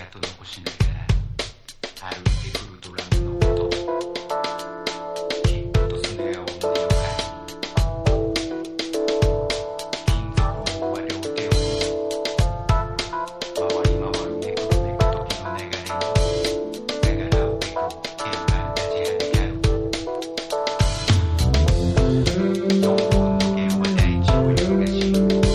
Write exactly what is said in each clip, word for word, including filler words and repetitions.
跡残しながら歩いてくるドラムの音、きっとスネアを胸を借り、金属棒は両手を回り回るめくるめく時の流れにさがらをめく鍵盤立ちはだかる。四本の弦は大地を揺るがし、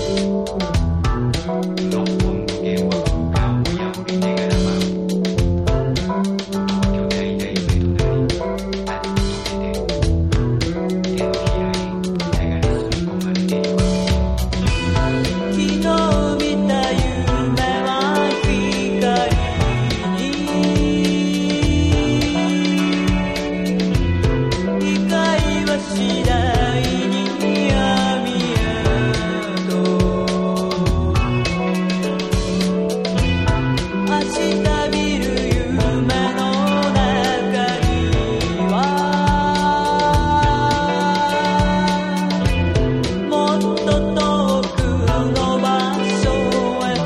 六本の弦は空間を破りながら舞う。音は巨大な夢となり、あることで手のひらへ流れ吸い込まれていく。 昨日見た夢は光に光は次第に闇へと明日見る夢の中にはもっと遠くの場所へ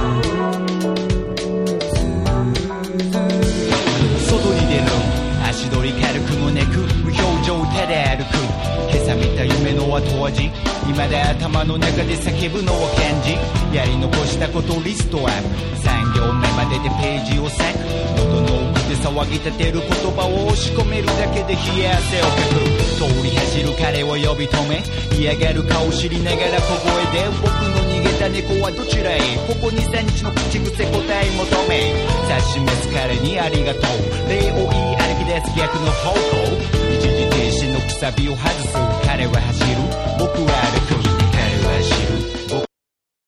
と外に出る足取り軽く胸く無表情手で歩く。今朝見た夢の後味、今で頭の中で叫ぶのを感じ、やり残したことをリストアップ、さん行目まででページを割く。喉の奥で騒ぎ立てる言葉を押し込めるだけで冷や汗をかく。通り走る彼を呼び止め、嫌がる顔知りながら小声で、僕の逃げた猫はどちらへ、ここにさんにちの口癖答え求め、指し示す彼にありがとう、礼を言い歩き出す逆の方向、一時停止のくさびを外す。彼は走る